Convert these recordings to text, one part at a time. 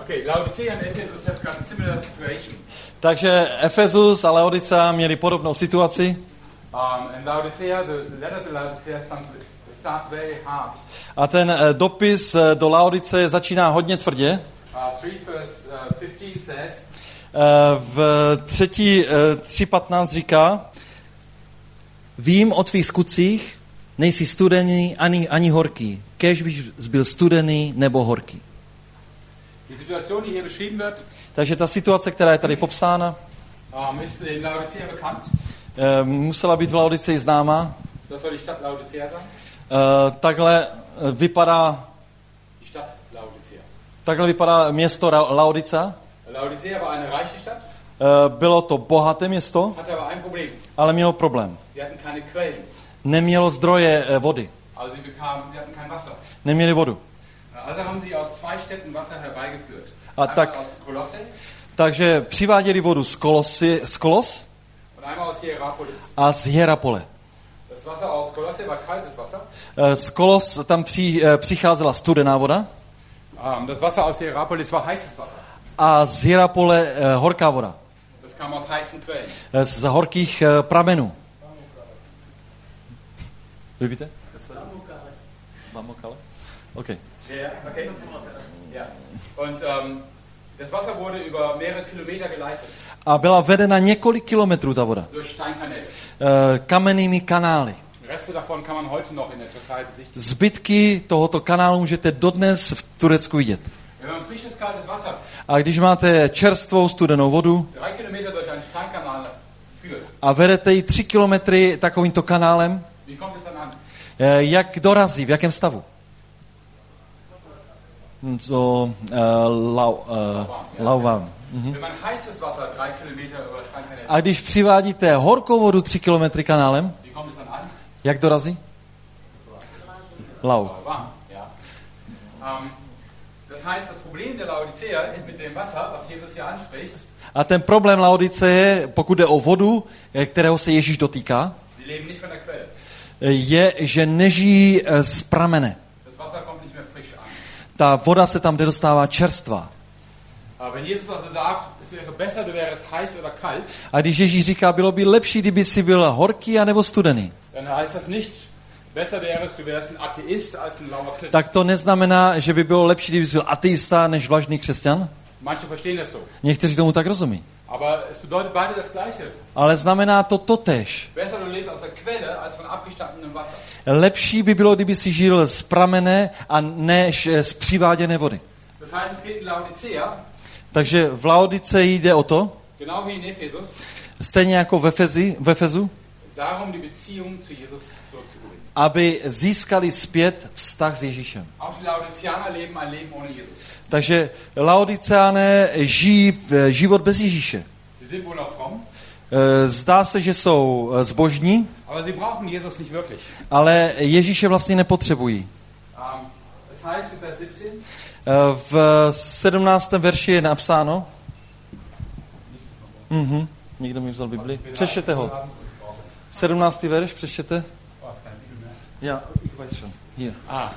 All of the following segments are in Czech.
Okay, Laodicea and Ephesus have got a similar situation. Takže Efezus a Laodicea měli podobnou situaci. And Laodicea, the letter to Laodicea starts very hard. A ten dopis do Laodice začíná hodně tvrdě. 3 verse 15 says, v 3:15 říká: Vím o tvých skutcích, nejsi studený ani horký. Kéž bych byl studený nebo horký. Die Situation, die hier beschrieben wird, Takže ta situace, která je tady popsána, ist in Laodicea bekannt. Musela být v Laodicei známá. Das soll die Stadt Laodicea sein. Takhle vypadá Die Stadt Laodicea. Takhle vypadá město Laodicea. Laodicea war eine reiche Stadt. Bylo to bohaté město, Hatte aber ein Problem. ale mělo problém. Sie hatten keine Quellen. Nemělo zdroje vody. Also sie hatten kein Wasser. Neměli vodu. Also haben sie aus 2 Städten Wasser herbeigeführt. A Einmal tak, aus Kolosse takže přiváděli vodu z Kolos und einmal aus Hierapolis. a z Hierapole. Das Wasser aus Kolosse war kaltes Wasser. Z Kolos tam přicházela studená voda Das Wasser aus Hierapolis war heißes Wasser. a z Hierapole horká voda. Das kam aus heißen Quellen. Z horkých pramenů. Víte? Bamokale? Okay. Ja, okay. Ja. Und das Wasser wurde über mehrere Kilometer geleitet. A byla vedena několik kilometrů ta voda. Durch Steinkanäle. Kamennými kanály. Reste davon kann man heute noch in der Türkei besichtigen. Zbytky tohoto kanálu můžete dodnes v Turecku vidět. Wenn man frisches kaltes Wasser A když máte čerstvou studenou vodu 3 Kilometer durch einen Steinkanal führt, a vedete ji 3 kilometry takovýmto kanálem, wie kommt es dann an? jak dorazí, v jakém stavu? Lauwarm. Wenn man heißes Wasser 3 Kilometer über Steinkanäle, A když přivádíte horkou vodu 3 kilometry kanálem, wie kommt es dann an? jak dorazí? Lau. Warm, ja. Das heißt, das Problem der Laodicea mit dem Wasser, was Jesus hier anspricht, A ten problém Laodiceje, pokud jde o vodu, kterého se Ježíš dotýká, sie leben nicht von der Quelle. je, že nežijí z pramene. Das Wasser kommt nicht mehr frisch an. Ta voda se tam nedostává čerstvá. Wenn Jesus also sagt, es wäre besser, du wärst heiß oder kalt, A když Ježíš říká, bylo by lepší, kdyby si byl horký anebo studený, dann heißt das nicht, besser wärst, du wärst ein Atheist als ein lauer Christ. tak to neznamená, že by bylo lepší, kdyby jsi byl ateista než vlažný křesťan. Manche verstehen das so. Někteří tomu tak rozumí. Aber es bedeutet beide das Gleiche. Ale znamená to totéž. Besser, du lebst aus der Quelle als von abgestandenem Wasser. Lepší by bylo, kdyby si žil z pramene a než z přiváděné vody. Das heißt, es geht in Laodicea, Takže v Laodiceji jde o to, genau wie in Ephesus, stejně jako v Efezu, darum die Beziehung zu Jesus zurückzugewinnen. aby získali zpět vztah s Ježíšem. Auch die Laodiceaner leben ein Leben ohne Jesus. Takže Laodiceané žijí život bez Ježíše. Sie sind wohl noch fromm, Zdá se, že jsou zbožní, aber sie brauchen Jesus nicht wirklich. ale Ježíše vlastně nepotřebují. Das heißt in Vers 17, V 17. verši je napsáno, někdo mi vzal Bibli, přečtěte ho. 17. verš, přečtěte. Já, ich weiß schon. Hier.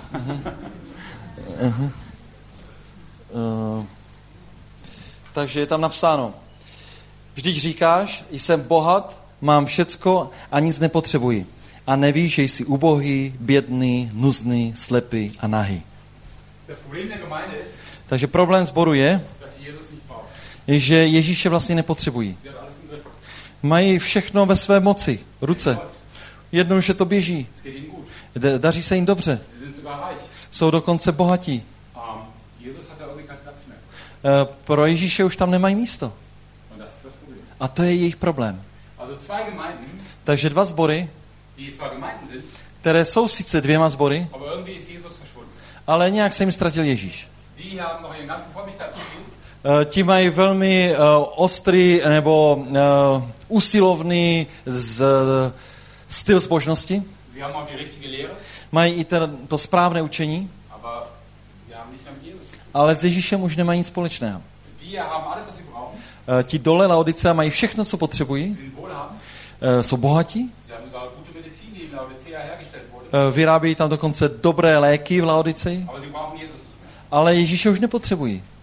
Takže je tam napsáno, vždyť říkáš, jsem bohat, mám všecko a nic nepotřebuji. A nevíš, že jsi ubohý, bědný, nuzný, slepý a nahý. das Problem der Gemeinde ist, Takže problém sboru je, dass sie Jesus nicht brauchen. že Ježíše vlastně nepotřebují. Sie haben alles im Griff. Mají všechno ve své moci, ruce. Jednoduše to běží. Es geht ihnen gut. Daří se jim dobře. Sie sind sogar reich. Jsou dokonce bohatí. Jesus hat da irgendwie keinen Platz mehr. Pro Ježíše už tam nemají místo. Und das ist das Problem. A to je jejich problém. Also 2 Gemeinden, Takže 2 sbory, die zwar Gemeinden sind, které jsou sice 2 sbory, aber irgendwie ist Jesus verschwunden. ale nějak se jim ztratil Ježíš. Die haben noch ihren ganzen Frömmigkeitsstil, Ti mají velmi ostrý nebo usilovný styl zbožnosti. sie haben auch die richtige Lehre, Mají i to správné učení, aber sie haben nichts mehr mit Jesus. ale s Ježíšem už nemají nic společného. Die haben alles, was sie brauchen, Ti dole Laodicea mají všechno, co potřebují, sie sind wohlhabend, jsou bohatí, sie haben sogar gute Medizin, die in Laodicea hergestellt wurde, vyrábějí tam dokonce dobré léky v Laodiceji, aber sie brauchen Jesus nicht mehr. ale Ježíše už nepotřebují. Und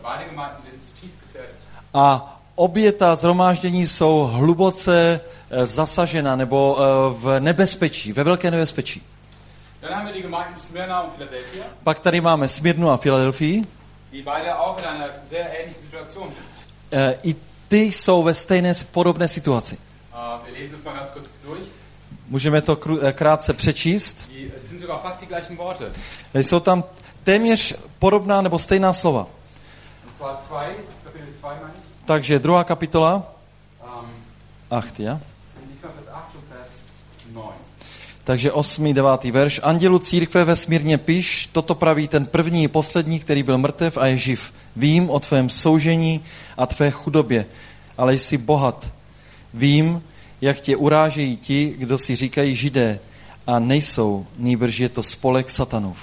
Beide Gemeinden sind zutiefst gefährdet. A obě ta shromáždění jsou hluboce zasažena nebo v nebezpečí, ve velké nebezpečí. Dann haben wir die Gemeinden Smyrna und Philadelphia, Pak tady máme Smyrnu a Filadelfii. die beide auch in einer sehr ähnlichen Situation sind. I ty jsou ve stejné podobné situaci. Wir lesen es mal ganz kurz durch. Můžeme to krátce přečíst. Es sind sogar fast die gleichen Worte. Jsou tam téměř podobná nebo stejná slova. Und zwar Kapitel 2 meine ich. Takže 2. kapitola. 8, ja? Lies mal Vers 8 und Vers 9. Takže 8. 9. verš. Andělu církve ve Smírně piš, toto praví ten první i poslední, který byl mrtev a je živ. Vím o tvém soužení a tvé chudobě, ale jsi bohat. Vím, jak tě urážejí ti, kdo si říkají Židé a nejsou, nýbrž je to spolek satanův.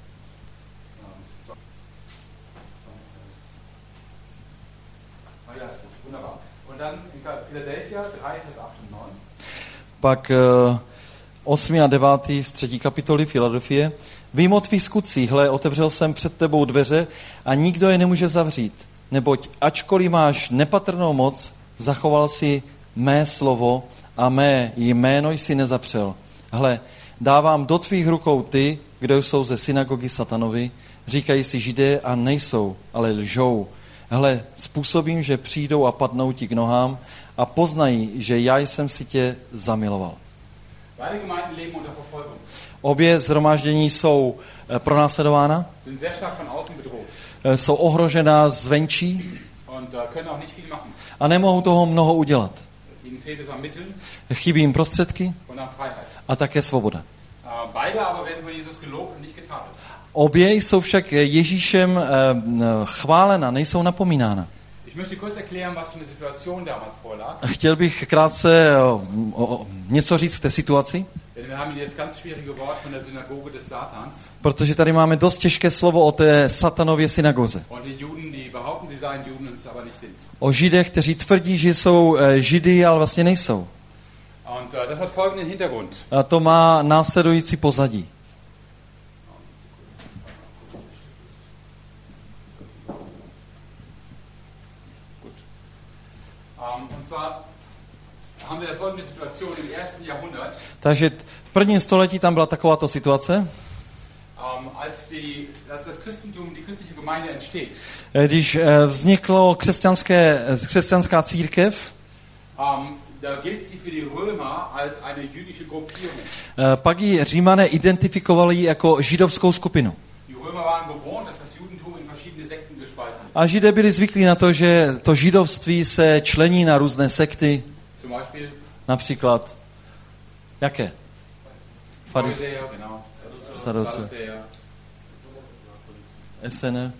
Pak 8. a 9. z 3. kapitoly Filadelfie. Vím o tvých skutcích, hle, otevřel jsem před tebou dveře a nikdo je nemůže zavřít. Neboť ačkoliv máš nepatrnou moc, zachoval si mé slovo a mé jméno jsi nezapřel. Hle, dávám do tvých rukou ty, kdo jsou ze synagogy satanovi, říkají si Židé a nejsou, ale lžou. Hle, způsobím, že přijdou a padnou ti k nohám a poznají, že já jsem si tě zamiloval. Obě shromáždění jsou pronásledována, jsou ohrožená zvenčí a nemohou toho mnoho udělat. Chybí jim prostředky a také svoboda. Obě jsou však Ježíšem chválena, nejsou napomínána. Chtěl bych krátce něco říct k té situaci, protože tady máme dost těžké slovo o té satanově synagoze. O Židech, kteří tvrdí, že jsou Židy, ale vlastně nejsou. A to má následující pozadí. Takže v prvním století tam byla takováto situace. Když vzniklo křesťanská církev, pak ji Římané identifikovali jako židovskou skupinu. A Židé byli zvyklí na to, že to židovství se člení na různé sekty. Například, jaké? Saduce. Essener.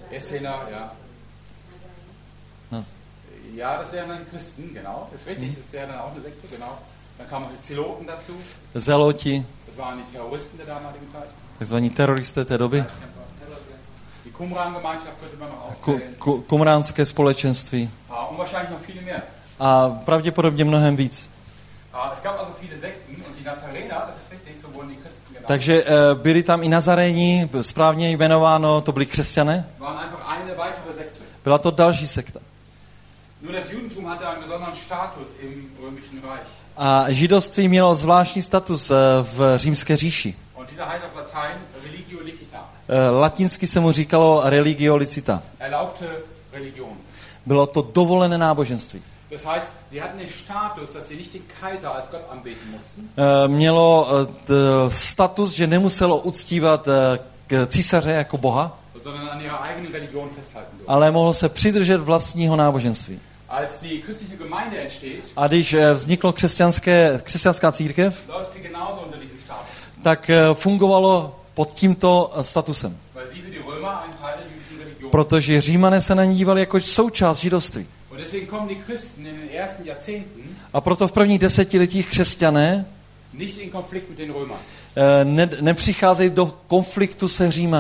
Ja, das wären dann Christen, genau. Das ist richtig, das wäre dann auch eine Sekte, genau. Dann kamen Zeloten dazu. Zeloti. Das waren die Terroristen der damaligen Zeit. Takzvaní teroristé té doby. Die Qumran-Gemeinschaft könnte man noch aufzählen. Kumránské společenství. Und wahrscheinlich noch viele mehr. A pravděpodobně mnohem víc. Es gab also viele Sekten und die Nazarener, das ist richtig, so wurden die Christen genannt. Takže byli tam i Nazaréni, správně jmenováno, to byli křesťané. Waren einfach eine weitere Sekte. Byla to další sekta. Nur das Judentum hatte einen besonderen Status im römischen Reich. A židovství mělo zvláštní status v římské říši. Und dieser heißt auf Latein religio licita. Latinsky se mu říkalo religio licita. Erlaubte Religion. Bylo to dovolené náboženství. Das heißt, sie hatten den Status, dass sie nicht den Kaiser als Gott anbeten mussten. Mělo status, že nemuselo uctívat císaře jako boha, sondern an ihrer eigenen Religion festhalten durften. ale mohlo se přidržet vlastního náboženství. Als die christliche Gemeinde entsteht, A když vzniklo křesťanská církev, läuft sie genauso unter diesem Status. tak fungovalo pod tímto statusem. Weil sie für die Römer ein Teil der jüdischen Religion. Protože Římané se na ní dívali jako součást židovství. Und deswegen kommen die Christen in den ersten Jahrzehnten A proto v prvních desetiletích křesťané nicht in Konflikt mit den Römern. nepřicházejí do konfliktu se Římany.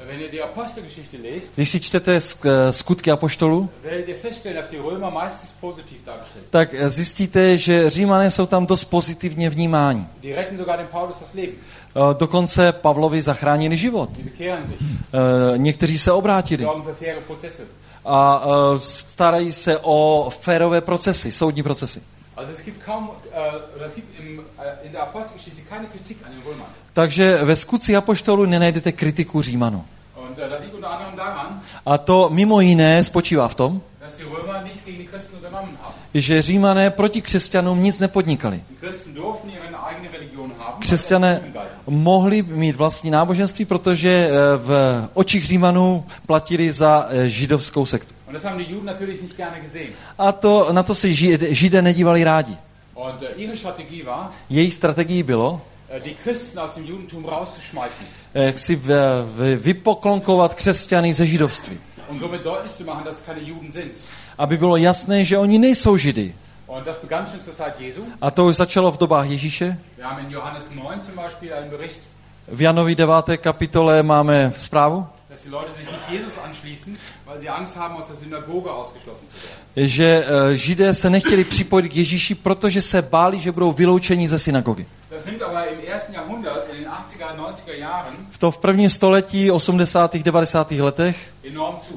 Wenn ihr die Apostelgeschichte lest, Když si čtete skutky apoštolů, werdet ihr feststellen, dass die Römer meistens positiv dargestellt sind. tak zjistíte, že Římané jsou tam dost pozitivně vnímáni. Die retten sogar dem Paulus das Leben. Dokonce Pavlovi zachránili život. Die bekehren sich. Někteří se obrátili Sorgen für faire Prozesse. a starají se o férové procesy, soudní procesy. Also es gibt kaum, es gibt in der Apostelgeschichte keine Kritik an den Römern. Takže ve skutcích apoštolů nenajdete kritiku Římanů. Und das liegt unter anderem daran, A to mimo jiné spočívá v tom, dass die Römer nichts gegen die Christen unternommen haben. že Římané proti křesťanům nic nepodnikali. Die Christen durften ihre eigene Religion haben. Křesťané mohli mít vlastní náboženství, protože v očích Římanů platili za židovskou sektu. Und das haben die Juden natürlich nicht gerne gesehen. A na to se Židé nedívali rádi. Und ihre Strategie war, Jejich strategií bylo, die Christen aus dem Judentum rauszuschmeißen. Jak si vypoklonkovat křesťany ze židovství. Und somit deutlich zu machen, dass es keine Juden sind. Aby bylo jasné, že oni nejsou Židy. Und das begann schon zur Zeit Jesu. A to už začalo v dobách Ježíše. Wir haben in Johannes 9 zum Beispiel einen Bericht, V Janovi 9. kapitole máme zprávu, dass die Leute sich nicht Jesus anschließen, weil sie Angst haben, aus der Synagoge ausgeschlossen zu werden. že Židé se nechtěli připojit k Ježíši, protože se báli, že budou vyloučeni ze synagogy. Das nimmt aber im ersten Jahrhundert, in den 80er, 90er Jahren, V prvním století, 80. 90. letech, enorm zu.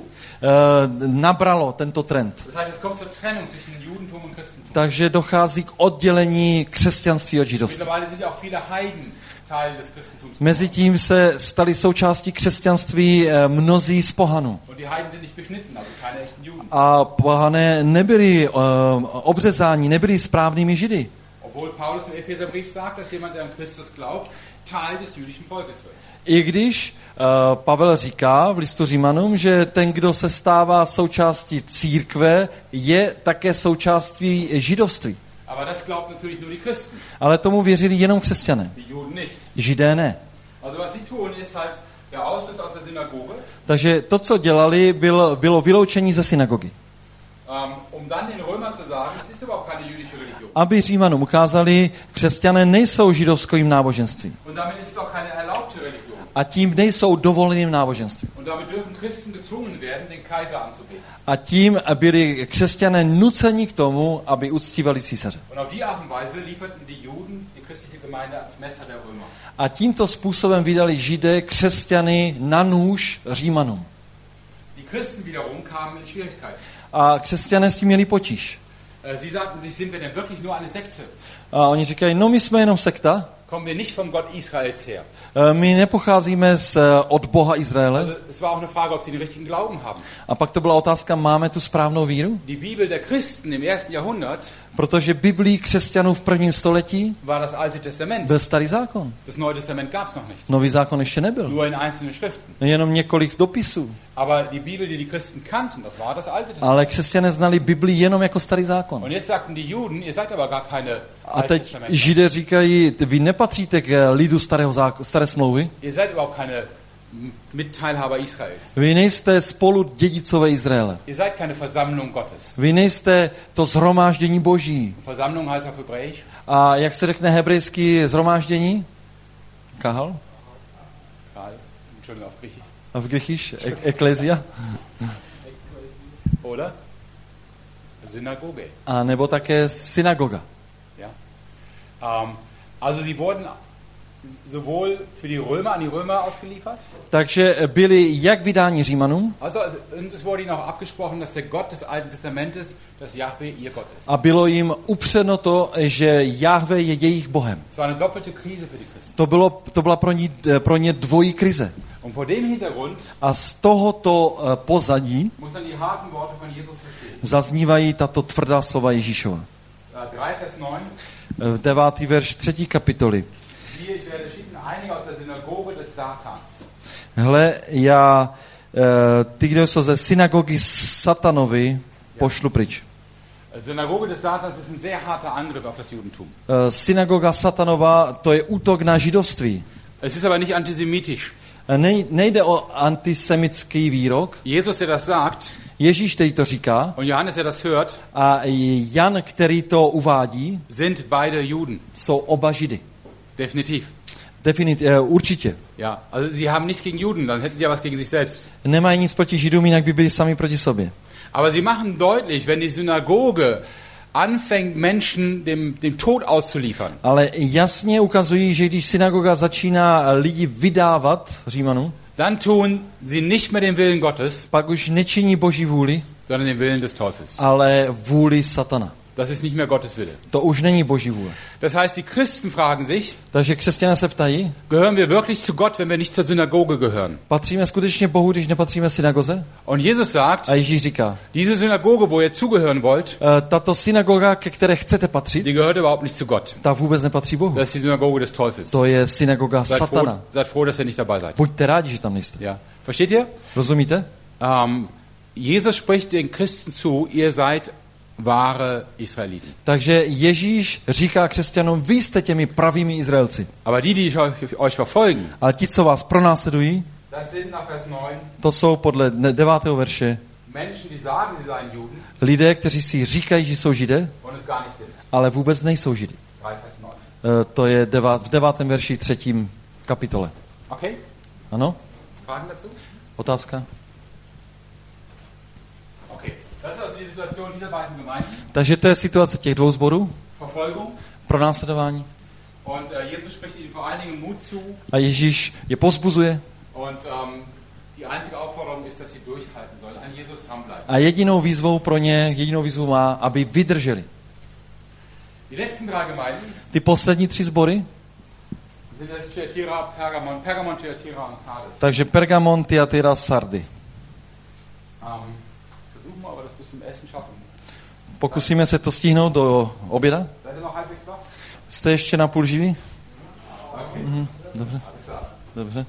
nabralo tento trend. Das heißt, es kommt zur Trennung zwischen Judentum und Christentum. Takže dochází k oddělení křesťanství od židovství. Mittlerweile sind ja auch viele Heiden Teil des Christentums. Mezitím se stali součástí křesťanství mnozí z pohanů. Und die Heiden sind nicht beschnitten, also keine echten Juden. A pohané nebyli obřezáni, nebyli správnými židy. Obwohl Paulus im Epheserbrief sagt, dass jemand, der an Christus glaubt, Teil des jüdischen Volkes wird. I když Pavel říká v listu Římanům, že ten, kdo se stává součástí církve, je také součástí židovství. Aber das glaubt natürlich nur die Christen. Ale tomu věřili jenom křesťané. Die Juden nicht. Židé ne. Also was sie tun, ist halt der Ausschluss aus der Synagoge, Takže to, co dělali, bylo vyloučení ze synagogy. dann den Römern zu sagen, es ist überhaupt keine jüdische Religion. Aby Římanům ukázali, křesťané nejsou židovským náboženstvím. Und damit ist es auch keine erlaubte Religion. A tím nejsou dovoleným náboženstvím. Und damit dürfen Christen gezwungen werden, den Kaiser anzubeten. A tím byli křesťané nuceni k tomu, aby uctívali císaře. Und auf die Art und Weise lieferten die Juden die christliche Gemeinde ans Messer der Römer. A tímto způsobem vydali Židé křesťany na nůž Římanům. Die Christen wiederum kamen in Schwierigkeiten. A křesťané s tím měli potíž. Sie sagten sich, sind wir denn wirklich nur eine Sekte? A oni říkají, no my jsme jenom sekta, Kommen wir nicht vom Gott Israels her? my nepocházíme od Boha Izraele. Also, es war auch eine Frage, ob sie den richtigen Glauben haben. A pak to byla otázka, máme tu správnou víru? Die Bibel der Christen im ersten Jahrhundert Protože Biblii křesťanů v prvním století war das Alte Testament. byl Starý zákon. Das Neue Testament gab es noch nicht. Nový zákon ještě nebyl. Nur in einzelnen Schriften. Jenom několik dopisů. Aber die Bibel, die die Christen kannten, das war das Alte Testament. Ale křesťané znali Biblii jenom jako Starý zákon. Und jetzt sagten die Juden, ihr seid aber gar keine A Alte teď Testament. Židé říkají, vy nepatříte k lidu staré smlouvy, Ihr seid überhaupt keine Mitteilhaber Israels. vy nejste spolu dědicové Izraele. Ihr seid keine Versammlung Gottes. Vy nejste to shromáždění Boží. Versammlung heißt auf Hebräisch. A jak se řekne hebrejský shromáždění? Kahal? Entschuldigung, auf Griechisch. A v Griechisch? Eklezia? Oder? Synagoge. A nebo také synagoga. Ja. Also sie wurden sowohl für die Römer an die Römer ausgeliefert. Takže byli jak vydáni Římanům, Also, und es wurde ihnen auch abgesprochen, dass der Gott des Alten Testamentes, dass Jahwe ihr Gott ist. a bylo jim upřeno to, že Jahve je jejich Bohem. Es war eine doppelte Krise für die Christen. To byla pro ně dvojí krize. Und vor dem Hintergrund A z tohoto pozadí muss dann die harten Worte von Jesus verstehen. zaznívají tato tvrdá slova Ježíšova. 3 Vers 9. 9. verš 3. kapitoly. Siehe, ich werde schicken einige aus der Synagoge des Satans. Hle, já ty, kdo jsou ze synagogy Satanovi, pošlu pryč. Synagoge des Satans ist ein sehr harter Angriff auf das Judentum. Synagoga Satanova, to je útok na židovství. Es ist aber nicht antisemitisch. Nejde o antisemický výrok. Jesus, der das sagt, Ježíš, který to říká, und Johannes, der das hört, a Jan, který to uvádí, sind beide Juden. jsou oba židy. Definitiv. Určitě. Ja, also sie haben nichts gegen Juden, dann hätten sie ja was gegen sich selbst. Nemají nic proti Židům, jinak by byli sami proti sobě. Aber sie machen deutlich, wenn die Synagoge anfängt, Menschen dem Tod auszuliefern, Ale jasně ukazují, že když synagoga začíná lidi vydávat Římanům, dann tun sie nicht mehr den Willen Gottes, pak už nečiní Boží vůli, sondern den Willen des Teufels. ale vůli satana. Das ist nicht mehr Gottes Wille. To už není Boží vůle. Das heißt, die Christen fragen sich, Takže křesťané se ptají, gehören wir wirklich zu Gott, wenn wir nicht zur Synagoge gehören? patříme skutečně Bohu, když nepatříme synagoze? Und Jesus sagt, A Ježíš říká, diese Synagoge, wo ihr zugehören wollt, tato synagoga, ke které chcete patřit, die gehört überhaupt nicht zu Gott. ta vůbec nepatří Bohu. Das ist die Synagoge des Teufels. To je synagoga satana. Seid froh, dass ihr nicht dabei seid. Buďte rádi, že tam nejste. Ja. Versteht ihr? Rozumíte? Jesus spricht den Christen zu, ihr seid wahre Israeliten. Takže Ježíš říká křesťanům, vy jste těmi pravými Izraelci. Aber die euch verfolgen, Ale ti, co vás pronásledují, das sind nach Vers 9 to jsou podle 9. verše Menschen, die sagen, sie seien Juden lidé, kteří si říkají, že jsou Židé, und es gar nicht sind. ale vůbec nejsou Židy. 3 Vers 9. To je v 9. verši 3. kapitole. Okay? Ano? Fragen dazu? Otázka? Okay. Das ist also die Situation dieser beiden Gemeinden. Takže to je situace těch dvou sborů, Verfolgung. pronásledování. Und Jesus spricht ihnen vor allen Dingen Mut zu. A Ježíš je povzbuzuje. Und die einzige Aufforderung ist, dass sie durchhalten sollen, an Jesus dranbleiben. A jedinou výzvou má, aby vydrželi. Die letzten 3 Gemeinden Ty poslední 3 sbory, sind das Thyatira, Pergamon, Thyatira und Sardes. takže Pergamon, Thyatira, Sardy. Versuchen wir aber das bis zum Essen schaffen. Pokusíme se to stihnout do oběda. Seid ihr noch halbwegs wach? Jste ještě na půl živí? Okay. Dobře, Alles klar. dobře.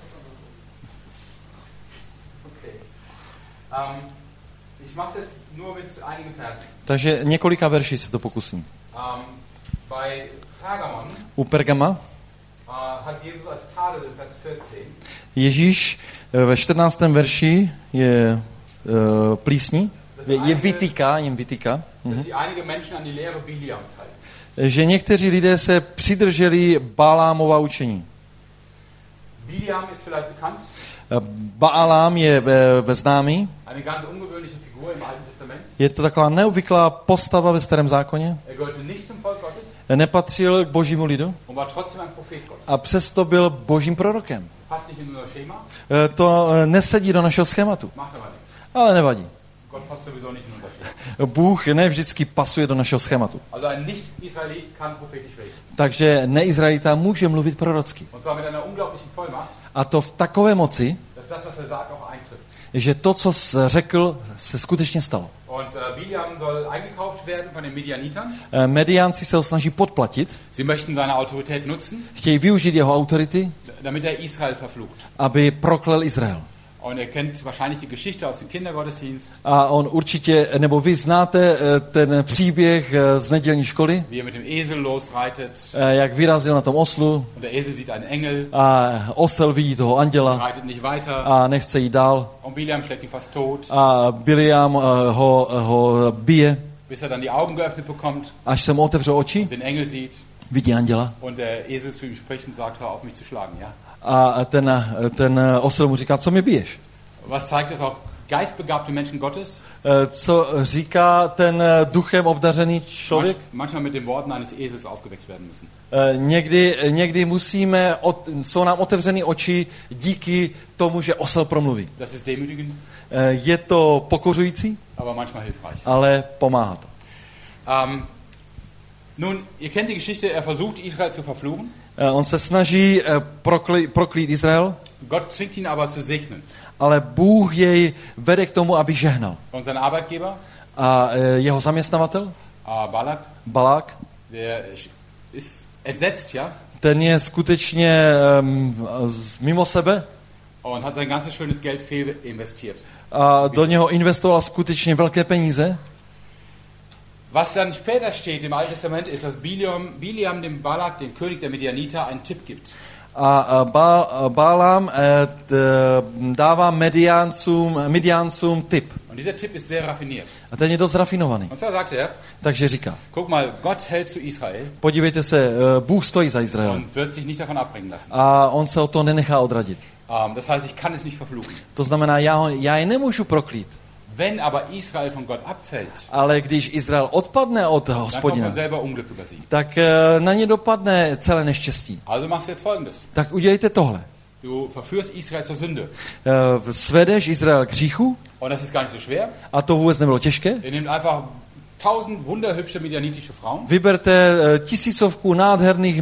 Okay. Ich mache es jetzt nur mit einigen Versen. Takže několika verší se to pokusím. Bei Pergamon U Pergama hat Jesus als Tadel in Vers 14 Ježíš ve 14. verši je plísní, jim vytýká, dass sie einige Menschen an die Lehre Biliams halten. že někteří lidé se přidrželi Balámova učení. Biliam ist vielleicht bekannt. Baalám je známý. Eine ganz ungewöhnliche Figur im Alten Testament. Je to taková neobvyklá postava ve Starém zákoně. Gehörte nicht zum Volk Gottes Nepatřil k božímu lidu und war trotzdem ein Prophet Gottes. a přesto byl božím prorokem. Passt nicht in unser Schema, To nesedí do našeho schématu, macht aber nichts. ale nevadí. Gott passt sowieso nicht in unser Schema. Bůh ne vždycky pasuje do našeho schématu. Also ein Nicht-Israelit kann prophetisch reden. Takže neizraelita může mluvit prorocky. Und zwar mit einer unglaublichen Vollmacht, A to v takové moci, dass das, was sagt, auch eintrifft. že to, co řekl, se skutečně stalo. Und Biliam soll eingekauft werden von den Midianitern. Mediánci se ho snaží podplatit, Sie möchten seine Autorität nutzen, chtějí využít jeho autority, damit er Israel verflucht. aby proklel Izrael. Und ihr kennt wahrscheinlich die Geschichte aus dem Kindergottesdienst, A on určitě, nebo vy znáte ten příběh z nedělní školy, wie er mit dem Esel losreitet. jak vyrazil na tom oslu Und der Esel sieht einen Engel, a osel vidí toho anděla reitet nicht weiter. a nechce jít dál Und Biliam schlägt ihn fast tot, a Biliam ho bije, bis er dann die Augen geöffnet bekommt, až se mu otevřou oči, den Engel sieht vidí anděla und der Esel zu ihm spricht und sagt, hör auf mich zu schlagen. Ja? a ten osel mu říká, co mi biješ? Was zeigt es auch geistbegabte Menschen Gottes? Co říká ten duchem obdařený člověk? Manchmal mit den Worten eines Esels aufgeweckt werden müssen. Někdy jsou nám otevřeny oči díky tomu, že osel promluví. Das ist demütigend, Je to pokořující, aber manchmal hilfreich. ale pomáhá to. Nun, ihr kennt die Geschichte, er versucht Israel zu verfluchen. On se snaží proklít Izrael, Gott zwingt ihn aber zu segnen. ale Bůh jej vede k tomu, aby žehnal. Und sein Arbeitgeber, A jeho zaměstnavatel, Balák, der ist entsetzt, ja? ten je skutečně mimo sebe Und hat sein ganzes schönes Geld fehl investiert. a do něho investoval skutečně velké peníze. Was dann später steht im Alten Testament ist, dass Biliam dem Balak, dem König der Midianiter, einen Tipp gibt. A Balaam dává Midiáncům tip. Und dieser Tipp ist sehr raffiniert. A ten je dost rafinovaný. Und zwar sagt er, Takže říká, guck mal, Gott hält zu Israel podívejte se, Bůh stojí za Izraelem. und wird sich nicht davon abbringen lassen. A on se o to nenechá odradit. Das heißt, ich kann es nicht verfluchen. To znamená, já je nemůžu proklít. Wenn aber Israel von Gott abfällt, Ale když Izrael odpadne od dann kommt Hospodina, man selber Unglück über sie. tak na ně dopadne celé neštěstí. Also machst du jetzt Folgendes. Tak udělejte tohle. Du verführst Israel zur Sünde. Svedeš Izrael k hříchu, Und das ist gar nicht so schwer. a to vůbec nebylo těžké. Ihr nehmt einfach 1000 wunderhübsche medianitische Frauen Vyberte tisícovku nádherných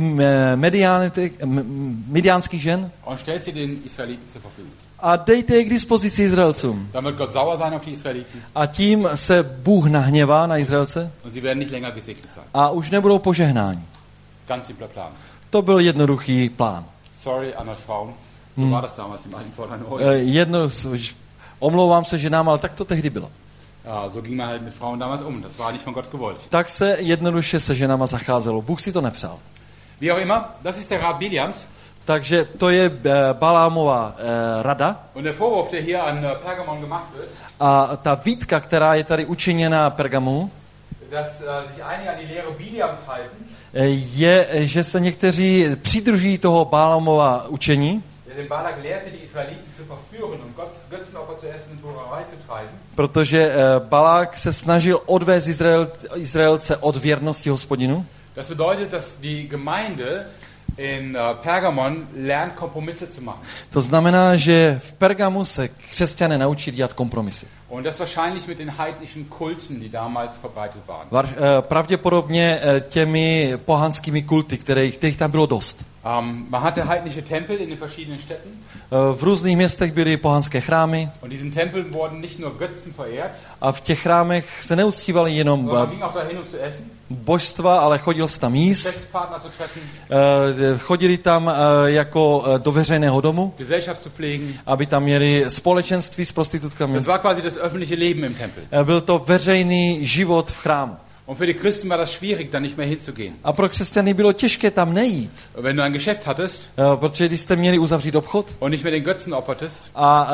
midiánských žen und stellt sie den Israeliten zur Verfügung. a dejte je k dispozici Izraelcům. Dann wird Gott sauer sein auf die Israeliten A tím se Bůh nahněvá na Izraelce und sie werden nicht länger gesegnet sein. a už nebudou požehnáni. Ganz simpler Plan. To byl jednoduchý plán. Sorry, an euch Frauen. So war das damals im alten Fräulein Hohe. Omlouvám se ženám, ale tak to tehdy bylo. Ja, so ging man halt mit Frauen damals um. Das war nicht von Gott gewollt. Tak se jednoduše se ženama zacházelo. Bůh si to nepřál. Wie auch immer, das ist der Rat Biliams. Takže to je Balámova rada. Und der Vorwurf, der hier an Pergamon gemacht wird, A ta výtka, která je tady učiněna Pergamu, dass sich einige an die Lehre Biliams halten, je, že se někteří přidržují toho Balámova učení, der den Balak lehrte, die Israeliten zu verführen und Götzenopfer zu essen und Hurerei zu treiben. protože Balák se snažil odvést Izraelce od věrnosti Hospodinu. Das bedeutet, dass die Gemeinde in Pergamon lernt, Kompromisse zu machen. To znamená, že v Pergamu se křesťané naučili dělat kompromisy. Und das wahrscheinlich mit den heidnischen Kulten, die damals verbreitet waren. Pravděpodobně těmi pohanskými kulty, kterých tam bylo dost. Man hatte heidnische Tempel in den verschiedenen Städten. V různých městech byly pohanské chrámy. Und diesen Tempeln wurden nicht nur Götzen verehrt, A v těch chrámech se neuctívaly jenom sondern man ging auch dahin, um zu essen, božstva, ale chodil se tam jíst. Geschäftspartner zu treffen, Chodili tam jako do veřejného domu, Gesellschaft zu pflegen. aby tam měli společenství s prostitutkami. Das war quasi das öffentliche Leben im Tempel. Byl to veřejný život v chrámu. Und für die Christen war das schwierig, da nicht mehr hinzugehen. A pro křesťany bylo těžké tam nejít, Wenn du ein Geschäft hattest protože když jste měli uzavřít obchod und nicht mehr den Götzen opfertest, a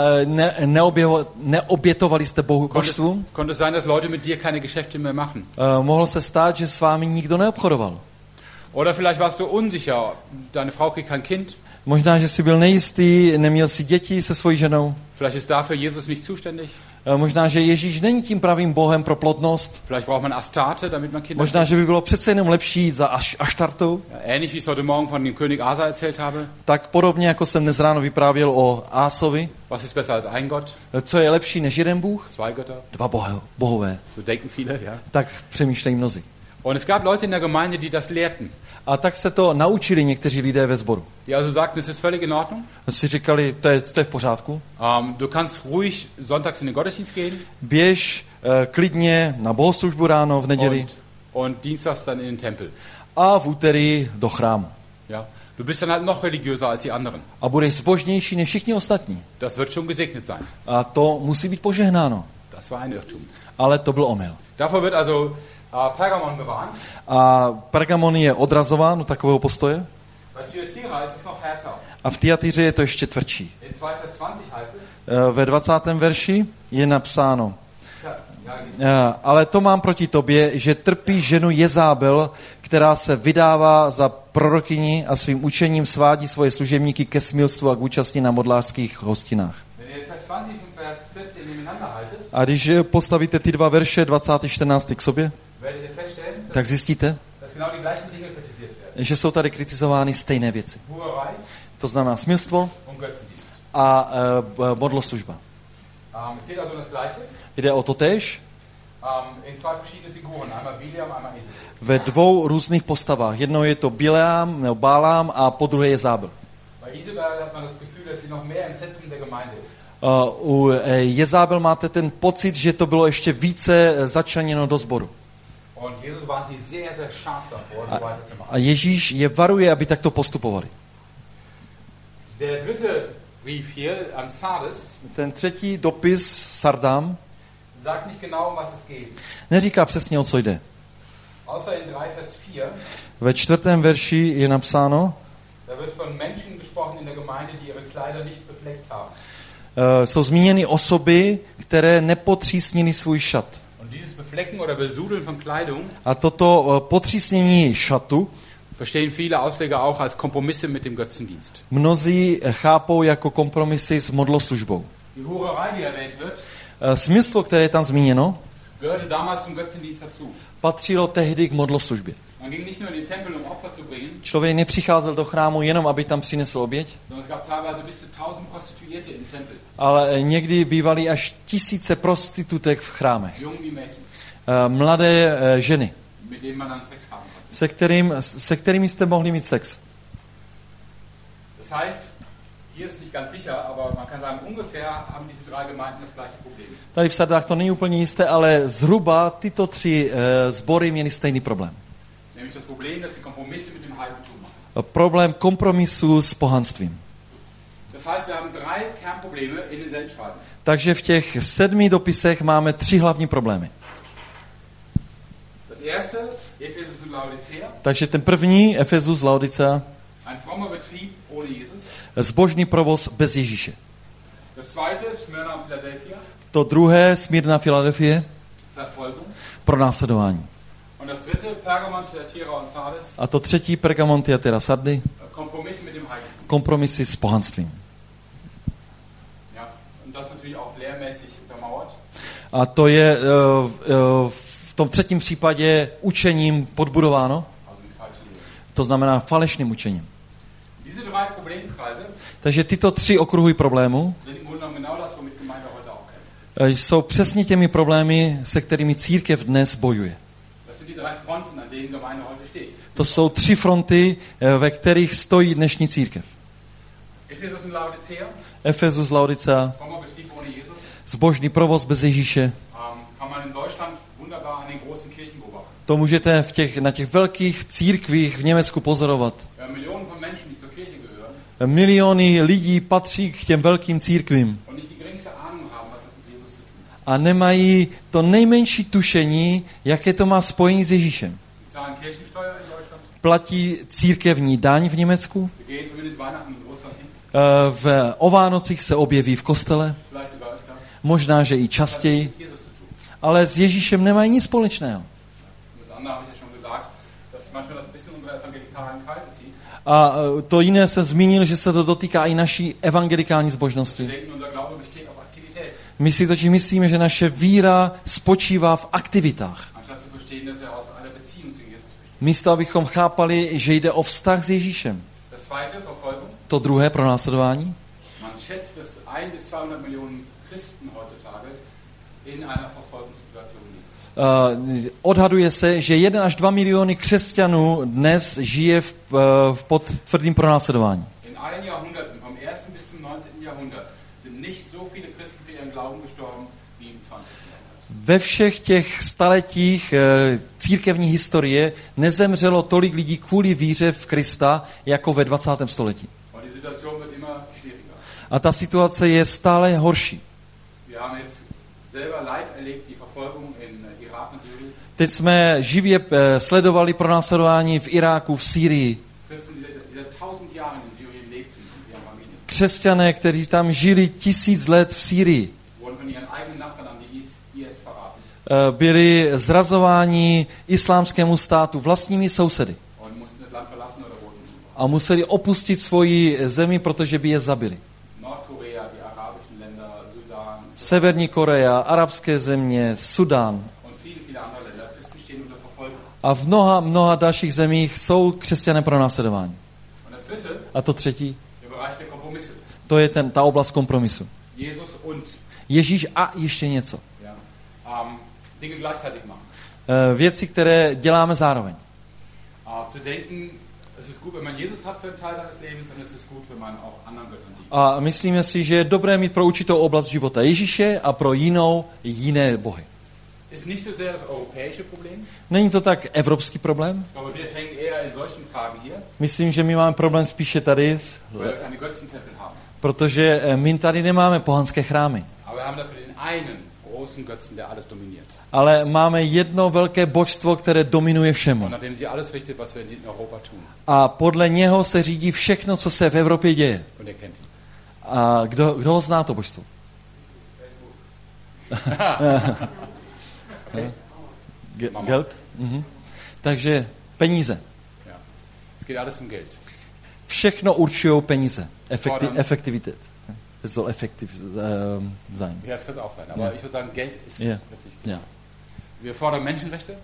neobětovali jste božstvům, konnte es sein, dass Leute mit dir keine Geschäfte mehr machen. mohlo se stát, že s vámi nikdo neobchodoval. Oder vielleicht warst du unsicher, deine Frau kriegt kein Kind. Možná, že jsi byl nejistý, neměl si děti se svojí ženou. Vielleicht ist dafür Jesus nicht zuständig. Možná, že Ježíš není tím pravým Bohem pro plodnost. Vielleicht braucht man Astarte, damit man Kinder Možná, že by bylo přece jenom lepší jít za Aštartou. Ja, ähnlich wie ich es heute Morgen von dem König Asa erzählt habe. Tak podobně, jako jsem dnes ráno vyprávěl o Ásovi. Was ist besser als ein Gott? Co je lepší než jeden Bůh? Zwei Götter? Dva bohové. So denken viele, ja. Tak přemýšlejí mnozí. Und es gab Leute in der Gemeinde, die das lehrten. A tak se to naučili někteří lidé ve sboru. Die also sagten, es ist völlig in Ordnung. Si říkali, to je v pořádku. Du kannst ruhig sonntags in den Gottesdienst gehen. Běž klidně na bohoslužbu ráno v neděli und dienstags dann in den Tempel. a v úterý do chrámu. Ja. Du bist dann halt noch religiöser als die anderen. A budeš zbožnější než všichni ostatní. Das wird schon gesegnet sein. A to musí být požehnáno. Das war ein Irrtum. Ale to byl omyl. Davor wird also Pergamon gewarnt. A Pergamon je odrazován od takového postoje. Bei Thyatira ist es noch härter. A v Tyatýře je to ještě tvrdší. In 2 Vers 20 heißt es. Ve 20. verši je napsáno: ale to mám proti tobě, že trpí ženu Jezábel, která se vydává za prorokyni a svým učením svádí svoje služebníky ke smilstvu a k účasti na modlářských hostinách. A když postavíte ty dva verše 20. 14. k sobě, tak zjistíte, že jsou tady kritizovány stejné věci. To znamená smilstvo a modloslužba. Jde o to též ve dvou různých postavách. Jednou je to Bálám a po druhé je Zábel. U Jezábel máte ten pocit, že to bylo ještě více začleněno do sboru. A Ježíš je varuje, aby takto postupovali. Ten třetí dopis Sardám neříká přesně, o co jde. Ve 4. verši je napsáno, jsou zmíněny osoby, které nepotřísnily svůj šat. Und dieses Beflecken oder Besudeln von Kleidung A toto potřísnění šatu verstehen viele Ausleger auch als Kompromisse mit dem Götzendienst. mnozí chápou jako kompromisy s modloslužbou. Die Hurerei, die erwähnt wird, Smysl, které je tam zmíněno, gehörte damals zum Götzendienst dazu. patřilo tehdy k modloslužbě. Man ging nicht nur in den Tempel, um Opfer zu bringen, Člověk nepřicházel do chrámu jenom, aby tam přinesl oběť, sondern es gab teilweise bis zu 1000 Prostituierte im Tempel, ale někdy bývaly až tisíce prostitutek v chrámech. jung wie Mädchen, Mladé ženy, mit denen man dann Sex haben konnte. se kterými jste mohli mít sex. Das heißt, hier ist nicht ganz sicher, aber man kann sagen, ungefähr haben diese drei Gemeinden das gleiche Problem. Tady v Sardách to není úplně jisté, ale zhruba tyto tři sbory měly stejný problém. Nämlich das Problem, dass sie Kompromisse mit dem Heidentum machen. Problém kompromisu s pohanstvím. Das heißt, wir haben drei Kernprobleme in den Sendschreiben. Takže v těch 7 dopisech máme 3 hlavní problémy. Das erste, Ephesus und Laodicea, Takže ten první, Efezus, Laodicea, ein frommer Betrieb ohne Jesus. zbožný provoz bez Ježíše. Das zweite, Smyrna und Philadelphia, To druhé, Smyrna, Filadelfie, Verfolgung. pronásledování. Und das dritte, Pergamon, Thyatira und Sardes, A to třetí, Pergamon, Thyatira, Sardy, Kompromiss mit dem Heidentum. kompromisy s pohanstvím. Ja, und das natürlich auch lehrmäßig untermauert. A to je v tom třetím případě učením podbudováno, Also mit falschen Lehren. to znamená falešným učením. Diese drei Problemkreise Takže tyto 3 okruhy problémů sind im Grunde genommen genau das, womit Gemeinde heute auch kämpft. jsou přesně těmi problémy, se kterými církev dnes bojuje. Das sind die drei Fronten, an denen Gemeinde heute steht. To jsou 3 fronty, ve kterých stojí dnešní církev. Ephesus und Laodicea, Efezus, Laodicea, frommer Betrieb ohne Jesus, zbožný provoz bez Ježíše. kann man in Deutschland wunderbar an den großen Kirchen beobachten. To můžete na těch velkých církvích v Německu pozorovat. Wir haben Millionen von Menschen, die zur Kirche gehören Miliony lidí patří k těm velkým církvím und nicht die geringste Ahnung haben, was das mit Jesus zu tun hat. a nemají to nejmenší tušení, jaké to má spojení s Ježíšem. Sie zahlen Kirchensteuer in Deutschland, Platí církevní daň v Německu, wir gehen zumindest Weihnachten und Ostern hin, o Vánocích se objeví v kostele, vielleicht sogar öfter. možná, že i Das hat častěji, mit Jesus zu tun. ale s Ježíšem nemají nic společného. Und das andere habe ich ja schon gesagt, dass manchmal das bisschen unsere evangelikalen Kreise zieht. A to jiné jsem zmínil, že se to dotýká i naší evangelikální Wir zbožnosti. denken, unser Glaube besteht auf Aktivität, My si totiž myslíme, že naše víra spočívá v aktivitách. anstatt zu verstehen, dass aus einer Beziehung zu Jesus besteht. Místo, abychom chápali, že jde o vztah s Ježíšem. Das zweite, Verfolgung. To druhé pronásledování. Man schätzt, dass 1 bis 200 Millionen Christen heutzutage in einer Verfolgungssituation leben. Odhaduje se, že 1 až 2 miliony křesťanů dnes žije pod tvrdým pronásledováním. In allen Jahrhunderten, vom 1. bis zum 19. Jahrhundert, sind nicht so viele Christen für ihren Glauben gestorben wie im 20. Jahrhundert. Ve všech těch staletích církevní historie nezemřelo tolik lidí kvůli víře v Krista, jako ve 20. století. Und die Situation wird immer schwieriger. A ta situace je stále horší. Wir haben jetzt selber live erlebt die Verfolgung in Irak und Syrien. Teď jsme živě sledovali pronásledování v Iráku, v Sýrii. Christen, die seit 1000 Jahren in Syrien lebten und ihren Familien, Křesťané, kteří tam žili 1000 let v Sýrii, wurden von ihren eigenen Nachbarn an die IS verraten byli zrazováni islámskému státu vlastními sousedy und mussten das Land verlassen oder wurden umgebracht. a museli opustit svoji zemi, protože by je zabili. Nordkorea, die arabischen Länder, Sudan Severní Korea, arabské země, Sudán und viele, viele andere Länder. Christen stehen unter Verfolgung. a v mnoha dalších zemích jsou křesťané pronásledováni. Und das dritte, A to třetí, der Bereich der Kompromisse. to je ta oblast kompromisu. Jesus und Ježíš a ještě něco. ja, Dinge gleichzeitig machen. Věci, které děláme zároveň. Zu denken, es ist gut, wenn man Jesus hat für einen Teil seines Lebens, und es ist gut, wenn man auch anderen Göttern dient. A myslíme si, že je dobré mít pro určitou oblast života Ježíše a pro jiné bohy. Ist nicht so sehr das europäische Problem. Není to tak evropský problém? Ich glaube, wir hängen eher in solchen Fragen hier, Myslím, že my máme problém spíše tady, weil wir keine Götzentempel haben. protože my tady nemáme pohanské chrámy. Aber wir haben dafür den einen großen Götzen, der alles dominiert. Ale máme jedno velké božstvo, které dominuje všemu. Und nachdem sie alles richtet, was wir in Europa tun. A podle něho se řídí všechno, co se v Evropě děje. Und er kennt ihn. A kdo ho zná, to božstvo? Geld? Mhm. Takže peníze. Ja. Es geht alles um Geld. Všechno určují peníze. Efektivität. Es soll effektiv sein. Ja, das kann es auch sein. Aber ich würde sagen, Geld ist letztlich. Ja. Wir fordern Menschenrechte.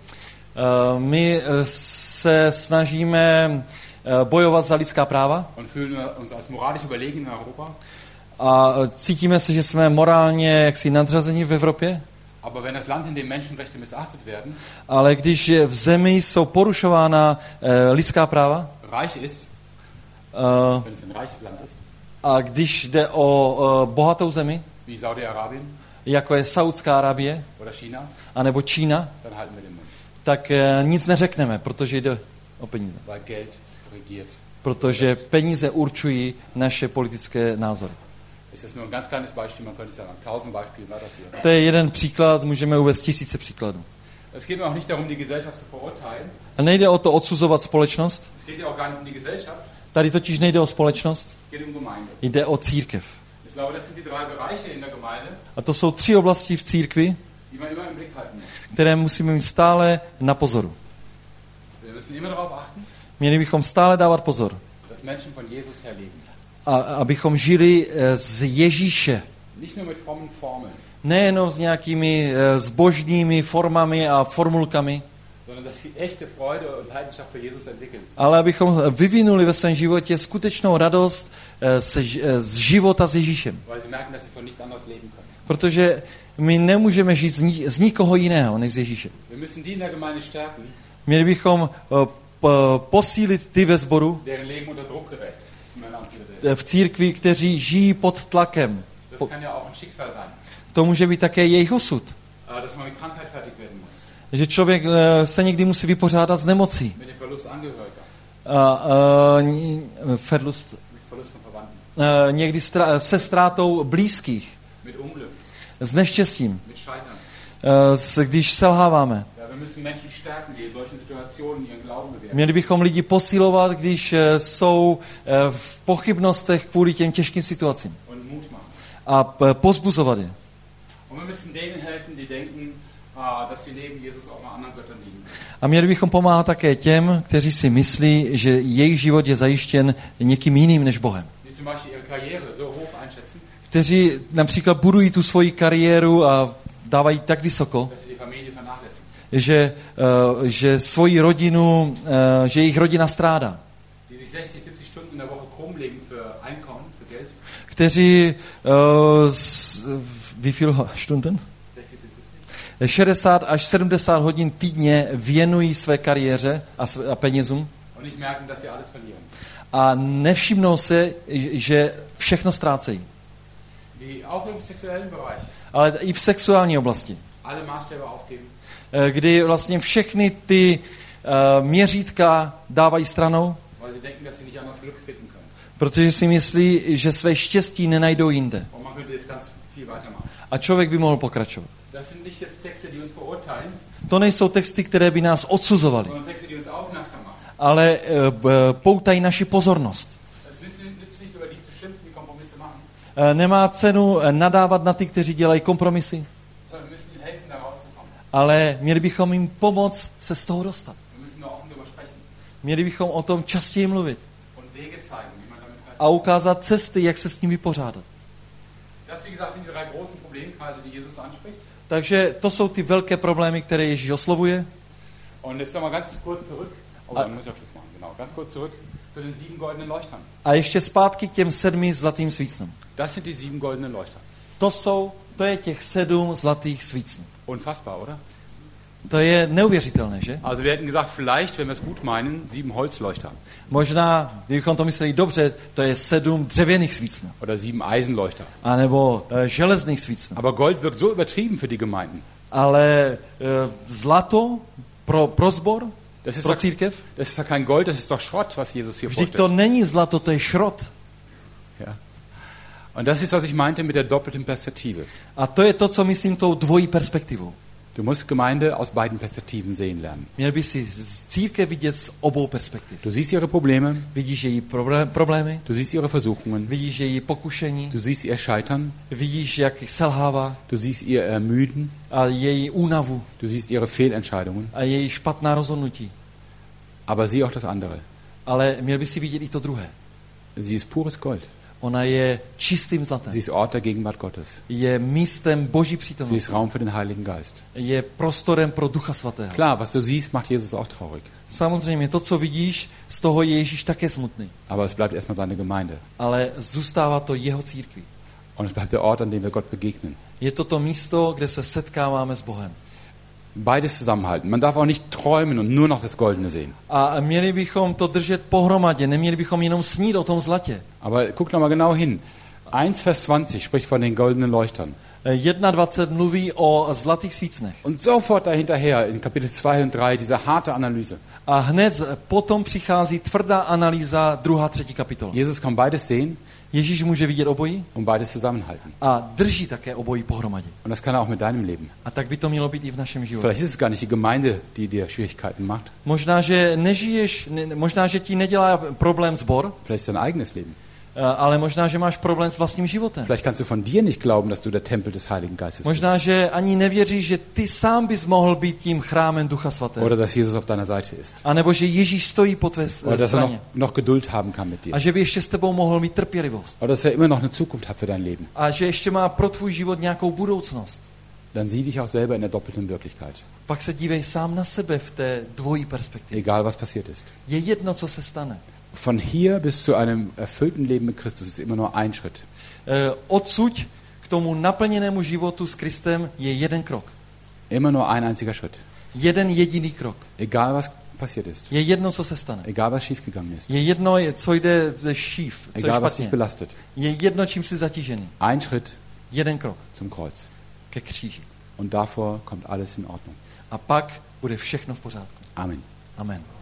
My se snažíme bojovat za lidská práva. Und fühlen uns als moralisch überlegen in Europa. A cítíme se, že jsme morálně jaksi nadřazení v Evropě. Aber wenn das Land, in dem Menschenrechte missachtet werden, ale když v zemi jsou porušována lidská práva, reich ist, wenn es ein reiches Land ist, a když jde o bohatou zemi, wie Saudi-Arabien, jako je Saudská Arábie, oder China, anebo Čína, dann halten wir den Mund. Tak nic neřekneme, protože jde o peníze. Weil Geld regiert. Protože peníze určují naše politické názory. Es ist nur ein ganz kleines Beispiel, man könnte sagen, 1000 Beispiele dafür. To je jeden příklad, můžeme uvést tisíce příkladů. Es geht mir auch nicht darum, die Gesellschaft zu verurteilen. A nejde o to odsuzovat společnost. Es geht ja auch gar nicht um die Gesellschaft. Tady totiž nejde o společnost, Es geht um Gemeinde. jde o církev. Ich glaube, das sind die drei Bereiche in der Gemeinde, A to jsou 3 oblasti v církvi, die man immer im Blick halten muss. které musíme mít stále na pozoru. Wir müssen immer darauf achten, Měli bychom stále dávat pozor, dass Menschen von Jesus her leben. a abychom žili z Ježíše. Nicht nur mit frommen Formeln, Nejenom s nějakými zbožnými formami a formulkami, sondern dass sie echte Freude und Leidenschaft für Jesus entwickeln. ale abychom vyvinuli ve svém životě skutečnou radost z života s Ježíšem. Weil sie merken, dass sie von nichts anderes leben können. Protože my nemůžeme žít z nikoho jiného než z Ježíše. Wir müssen die in der Gemeinde stärken, Měli bychom posílit ty ve sboru, deren Leben unter Druck gerät. Das ist mein Amt. v církvi, kteří žijí pod tlakem. Das kann ja auch ein Schicksal sein, To může být také jejich osud. dass man mit Krankheit fertig werden muss, Že člověk se někdy musí vypořádat s nemocí. mit dem Verlust Angehöriger, Verlust, mit Verlust von Verwandten, někdy se ztrátou blízkých, mit Unglück, s neštěstím, mit Scheitern. když selháváme. Ja, wir müssen Menschen stärken, die in solchen Situationen ihren Glauben bewerten. Měli bychom lidi posilovat, když jsou v pochybnostech kvůli těm těžkým situacím. Und Mut machen. A pozbuzovat je. Und wir müssen denen helfen, die denken, dass sie neben Jesus auch mal anderen Göttern dienen. A měli bychom pomáhat také těm, kteří si myslí, že jejich život je zajištěn někým jiným než Bohem. Die zum Beispiel ihre Karriere so hoch einschätzen, Kteří například budují tu svoji kariéru a dávají tak vysoko, dass sie die Familie vernachlässigen. že svoji rodinu, že jejich rodina strádá. Die sich 60, 70 Stunden in der Woche krumm legen für Einkommen, für Geld. Kteří wie viel Stunden? 60 až 70 hodin týdně věnují své kariéře a penězům Und nicht merken, dass sie alles verlieren. a nevšimnou se, že všechno ztrácejí. Die auch im sexuellen Bereich Ale i v sexuální oblasti, alle Maßstäbe aufgeben, kdy vlastně všechny ty měřítka dávají stranou, weil sie denken, dass sie nicht anders Glück finden können. protože si myslí, že své štěstí nenajdou jinde. Und man könnte jetzt ganz viel weitermachen. A člověk by mohl pokračovat. Das sind nicht jetzt Texte, die uns verurteilen, To nejsou texty, které by nás odsuzovaly, sondern Texte, die uns aufmerksam machen. ale poutají naši pozornost. Es ist nützlich, über die zu schimpfen, die Kompromisse machen, Nemá cenu nadávat na ty, kteří dělají kompromisy, sondern wir müssen ihnen helfen, da rauszukommen. ale měli bychom jim pomoct se z toho dostat. Wir müssen da offen darüber sprechen Měli bychom o tom častěji mluvit und Wege zeigen, wie man damit kann. a ukázat cesty, jak se s tím vypořádat. Das, wie gesagt, sind die drei großen Problemkreise, die Jesus anspricht. Takže to jsou ty velké problémy, které Ježíš oslovuje. Und jetzt nochmal ganz kurz zurück. Oh, dann muss ich auch Schluss machen. Genau, ganz kurz zurück zu den 7 goldenen Leuchtern. A ještě zpátky k těm 7 zlatým svícnům. Das sind die 7 goldenen Leuchter. To je těch 7 zlatých svícnů. Unfassbar, oder? To je neuvěřitelné, že? Also wir hätten gesagt, vielleicht, wenn wir es gut meinen, 7 Holzleuchter. Možná, kdybychom to mysleli dobře, to je 7 dřevěných svícnů. Oder 7 Eisenleuchter. A nebo železných svícnů. Aber Gold wirkt so übertrieben für die Gemeinden. Ale zlato pro sbor, pro církev, das ist doch kein Gold, das ist doch Schrott, was Jesus hier vždyť to vorstellt. není zlato, to je šrot. Ja. Und das ist, was ich meinte mit der doppelten Perspektive. A to je to, co myslím tou dvojí perspektivou. Du musst Gemeinde aus beiden Perspektiven sehen lernen. Měl by si církev vidět z obou perspektiv. Du siehst ihre Probleme, Vidíš její problémy, du siehst ihre Versuchungen, vidíš její pokušení, du siehst ihr Scheitern, vidíš, jak selhává du siehst ihr Ermüden, a její únavu du siehst ihre Fehlentscheidungen, a její špatná rozhodnutí. aber sieh auch das andere. Ale měl by si vidět i to druhé. Sie ist pures Gold. Ona je čistým zlatem. Sie ist Ort der Gegenwart Gottes. Je místem Boží Sie přítomnosti. ist Raum für den Heiligen Geist. Je prostorem pro Ducha Svatého. Klar, was du siehst, macht Jesus auch traurig. Samozřejmě to, co vidíš, z toho je Ježíš také smutný. Aber es bleibt erstmal seine Gemeinde. Ale zůstává to jeho církví. Und es bleibt der Ort, an dem wir Gott begegnen. Je to to místo, kde se setkáváme s Bohem. Beides zusammenhalten. Man darf auch nicht träumen und nur noch das Goldene sehen. A měli bychom to držet pohromadě, neměli bychom jenom snít o tom zlatě. Aber guck noch mal genau hin. 1 Vers 20 spricht von den goldenen Leuchtern. 1.20 mluví o zlatých svícnech. Und sofort dahinterher in Kapitel 2 und 3 diese harte Analyse. A hned potom přichází tvrdá analýza 2. 3. kapitola. Jesus kann beides sehen Ježíš může vidět obojí und beides zusammenhalten. a drží také obojí pohromadě. Und das kann er auch mit deinem Leben. A tak by to mělo být i v našem životě. Vielleicht ist es gar nicht die Gemeinde, die dir Schwierigkeiten macht. Možná, že nežiješ, možná, že ti nedělá problém sbor, Vielleicht ist es dein eigenes Leben. ale možná, že máš problém s vlastním životem. Vielleicht kannst du von dir nicht glauben, dass du der Tempel des Heiligen Geistes bist. Možná, že ani nevěříš, že ty sám bys mohl být tím chrámem Ducha Svatého. Oder dass Jesus auf deiner Seite ist. A nebo že Ježíš stojí po tvé Oder dass er straně. noch Geduld haben kann mit dir. A že by ještě s tebou mohl mít trpělivost. Oder dass er immer noch eine Zukunft hat für dein Leben. A že ještě má pro tvůj život nějakou budoucnost. Dann sieh dich auch selber in der doppelten Wirklichkeit. Pak se dívej sám na sebe v té dvojí perspektivě. Egal, was passiert ist. Je jedno, co se stane. Von hier bis zu einem erfüllten Leben mit Christus ist immer nur ein Schritt. Odsud k tomu naplněnému životu s Kristem je jeden krok. Immer nur ein einziger Schritt. Jeden jediný krok. Egal, was passiert ist. Je jedno, co se stane. Egal, was schiefgegangen ist. Je jedno, co jde šíf, co je Egal, was dich špatně. belastet. Je jedno, čím jsi zatížený. Ein Schritt Jeden krok zum Kreuz. ke kříži. Und davor kommt alles in Ordnung. A pak bude všechno v pořádku. Amen. Amen.